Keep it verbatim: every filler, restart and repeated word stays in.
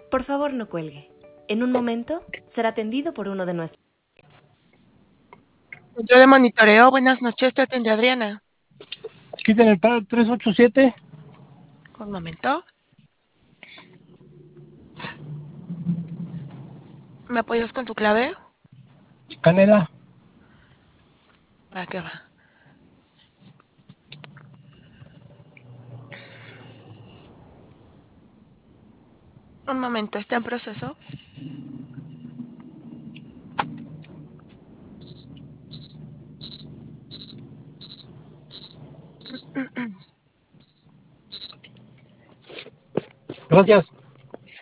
Por favor, no cuelgue. En un momento será atendido por uno de nuestros. Control de monitoreo, buenas noches, te atiende Adriana. Quiten el par tres ocho siete. Un momento. ¿Me apoyas con tu clave? Canela. ¿Para qué va? Un momento, ¿está en proceso? Gracias.